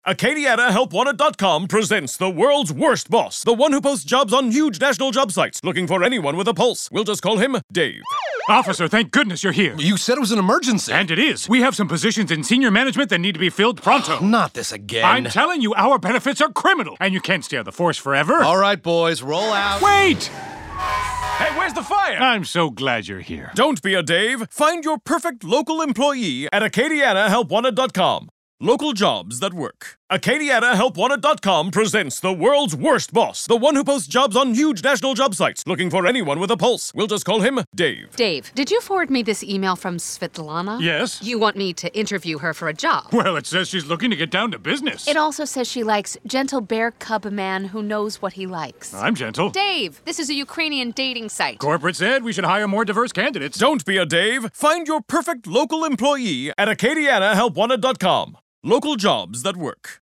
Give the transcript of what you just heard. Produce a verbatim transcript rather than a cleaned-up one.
Acadiana Help Wanted dot com presents the world's worst boss, the one who posts jobs on huge national job sites, looking for anyone with a pulse. We'll just call him Dave. Officer, thank goodness you're here. You said it was an emergency. And it is. We have some positions in senior management that need to be filled pronto. Not this again. I'm telling you, our benefits are criminal, and you can't stay on the force forever. All right, boys, roll out. Wait! Hey, where's the fire? I'm so glad you're here. Don't be a Dave. Find your perfect local employee at Acadiana Help Wanted dot com. Local jobs that work. Acadiana Help Wanted dot com presents the world's worst boss, the one who posts jobs on huge national job sites, looking for anyone with a pulse. We'll just call him Dave. Dave, did you forward me this email from Svetlana? Yes. You want me to interview her for a job? Well, it says she's looking to get down to business. It also says she likes gentle bear cub man who knows what he likes. I'm gentle. Dave, this is a Ukrainian dating site. Corporate said we should hire more diverse candidates. Don't be a Dave. Find your perfect local employee at Acadiana Help Wanted dot com. Local jobs that work.